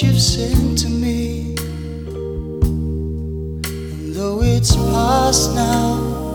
what you've sent to me. And though it's past now,